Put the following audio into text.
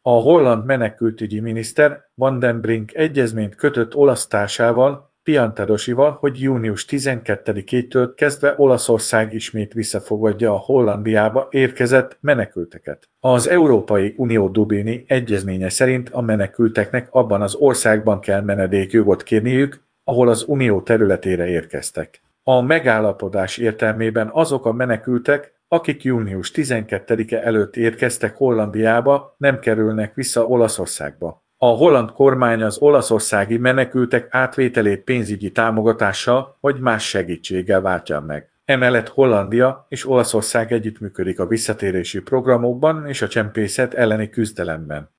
A holland menekültügyi miniszter Van den Brink egyezményt kötött olasz társával, Pianterosival, hogy június 12-től kezdve Olaszország ismét visszafogadja a Hollandiába érkezett menekülteket. Az Európai Unió Dublini egyezménye szerint a menekülteknek abban az országban kell menedékjogot kérniük, ahol az Unió területére érkeztek. A megállapodás értelmében azok a menekültek, akik június 12-e előtt érkeztek Hollandiába, nem kerülnek vissza Olaszországba. A holland kormány az olaszországi menekültek átvételét pénzügyi támogatással vagy más segítséggel váltja meg. Emellett Hollandia és Olaszország együttműködik a visszatérési programokban és a csempészet elleni küzdelemben.